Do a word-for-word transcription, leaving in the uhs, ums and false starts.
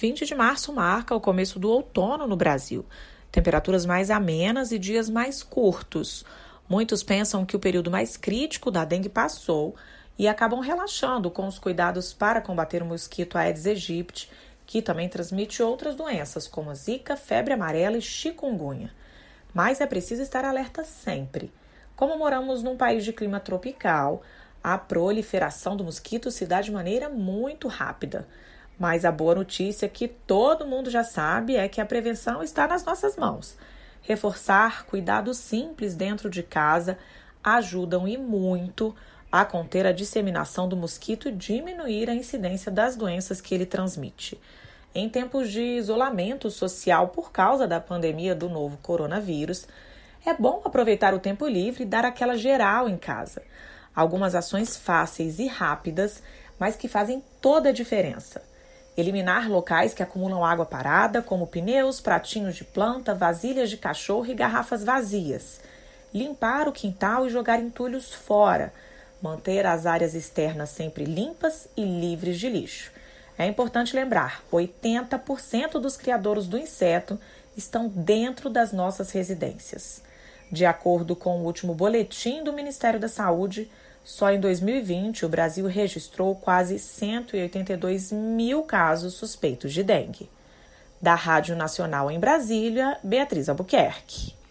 vinte de março marca o começo do outono no Brasil. Temperaturas mais amenas e dias mais curtos. Muitos pensam que o período mais crítico da dengue passou e acabam relaxando com os cuidados para combater o mosquito Aedes aegypti, que também transmite outras doenças como a zika, febre amarela e chikungunya. Mas é preciso estar alerta sempre. Como moramos num país de clima tropical, a proliferação do mosquito se dá de maneira muito rápida. Mas a boa notícia que todo mundo já sabe é que a prevenção está nas nossas mãos. Reforçar cuidados simples dentro de casa ajudam e muito a conter a disseminação do mosquito e diminuir a incidência das doenças que ele transmite. Em tempos de isolamento social por causa da pandemia do novo coronavírus, é bom aproveitar o tempo livre e dar aquela geral em casa. Algumas ações fáceis e rápidas, mas que fazem toda a diferença. Eliminar locais que acumulam água parada, como pneus, pratinhos de planta, vasilhas de cachorro e garrafas vazias. Limpar o quintal e jogar entulhos fora. Manter as áreas externas sempre limpas e livres de lixo. É importante lembrar, oitenta por cento dos criadouros do inseto estão dentro das nossas residências. De acordo com o último boletim do Ministério da Saúde, só em dois mil e vinte o Brasil registrou quase cento e oitenta e dois mil casos suspeitos de dengue. Da Rádio Nacional em Brasília, Beatriz Albuquerque.